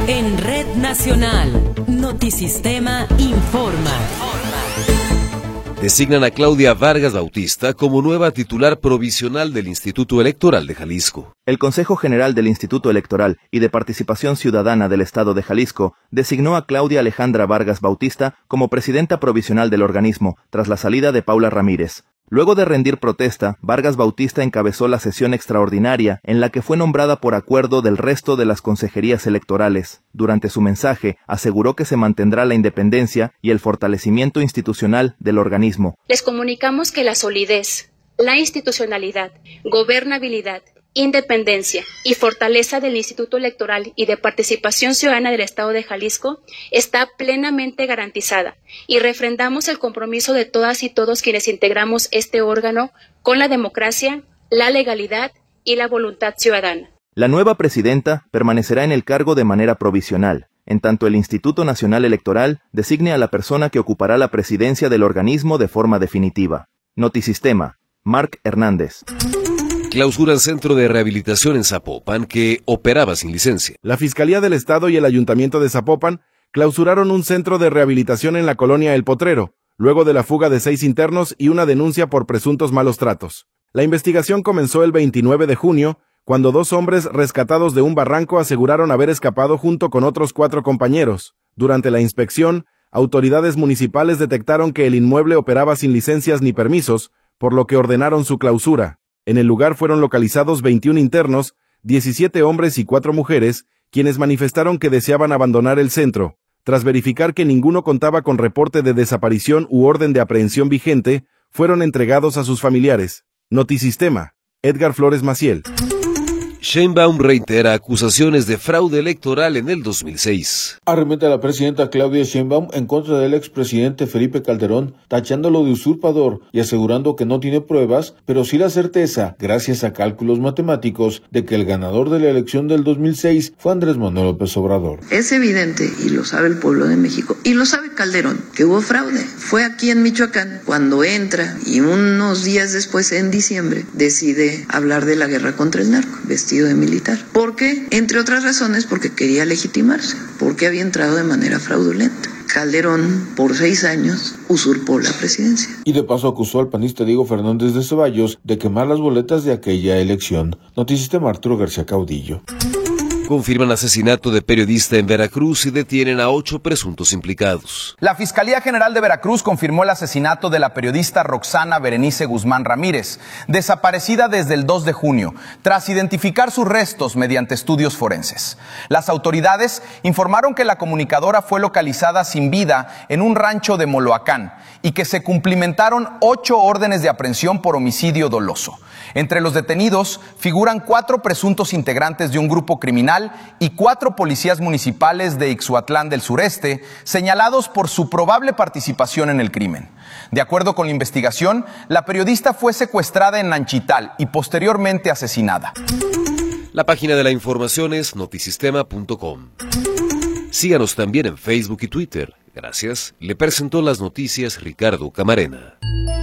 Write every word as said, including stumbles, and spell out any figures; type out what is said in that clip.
En Red Nacional, Notisistema informa. Designan a Claudia Vargas Bautista como nueva titular provisional del Instituto Electoral de Jalisco. El Consejo General del Instituto Electoral y de Participación Ciudadana del Estado de Jalisco designó a Claudia Alejandra Vargas Bautista como presidenta provisional del organismo, tras la salida de Paula Ramírez. Luego de rendir protesta, Vargas Bautista encabezó la sesión extraordinaria en la que fue nombrada por acuerdo del resto de las consejerías electorales. Durante su mensaje, aseguró que se mantendrá la independencia y el fortalecimiento institucional del organismo. Les comunicamos que la solidez, la institucionalidad, gobernabilidad, independencia y fortaleza del Instituto Electoral y de Participación Ciudadana del Estado de Jalisco está plenamente garantizada y refrendamos el compromiso de todas y todos quienes integramos este órgano con la democracia, la legalidad y la voluntad ciudadana. La nueva presidenta permanecerá en el cargo de manera provisional, en tanto el Instituto Nacional Electoral designe a la persona que ocupará la presidencia del organismo de forma definitiva. Notisistema, Marc Hernández. Clausuran centro de rehabilitación en Zapopan que operaba sin licencia. La Fiscalía del Estado y el Ayuntamiento de Zapopan clausuraron un centro de rehabilitación en la colonia El Potrero, luego de la fuga de seis internos y una denuncia por presuntos malos tratos. La investigación comenzó el veintinueve de junio, cuando dos hombres rescatados de un barranco aseguraron haber escapado junto con otros cuatro compañeros. Durante la inspección, autoridades municipales detectaron que el inmueble operaba sin licencias ni permisos, por lo que ordenaron su clausura. En el lugar fueron localizados veintiún internos, diecisiete hombres y cuatro mujeres, quienes manifestaron que deseaban abandonar el centro. Tras verificar que ninguno contaba con reporte de desaparición u orden de aprehensión vigente, fueron entregados a sus familiares. Notisistema, Edgar Flores Maciel. Sheinbaum reitera acusaciones de fraude electoral en el dos mil seis. Arremete la presidenta Claudia Sheinbaum en contra del expresidente Felipe Calderón, tachándolo de usurpador y asegurando que no tiene pruebas, pero sí la certeza, gracias a cálculos matemáticos, de que el ganador de la elección del dos mil seis fue Andrés Manuel López Obrador. Es evidente, y lo sabe el pueblo de México, y lo sabe Calderón, que hubo fraude. Fue aquí en Michoacán cuando entra y unos días después, en diciembre, decide hablar de la guerra contra el narco, vestido de militar. ¿Por qué? Entre otras razones, porque quería legitimarse, porque había entrado de manera fraudulenta. Calderón, por seis años, usurpó la presidencia. Y de paso acusó al panista Diego Fernández de Ceballos de quemar las boletas de aquella elección. Notisistema Arturo García Caudillo. Confirman asesinato de periodista en Veracruz y detienen a ocho presuntos implicados. La Fiscalía General de Veracruz confirmó el asesinato de la periodista Roxana Berenice Guzmán Ramírez, desaparecida desde el dos de junio, tras identificar sus restos mediante estudios forenses. Las autoridades informaron que la comunicadora fue localizada sin vida en un rancho de Moloacán y que se cumplimentaron ocho órdenes de aprehensión por homicidio doloso. Entre los detenidos figuran cuatro presuntos integrantes de un grupo criminal y cuatro policías municipales de Ixhuatlán del Sureste, señalados por su probable participación en el crimen. De acuerdo con la investigación, la periodista fue secuestrada en Nanchital y posteriormente asesinada. La página de la información es notisistema punto com. Síganos también en Facebook y Twitter. Gracias. Le presentó las noticias Ricardo Camarena.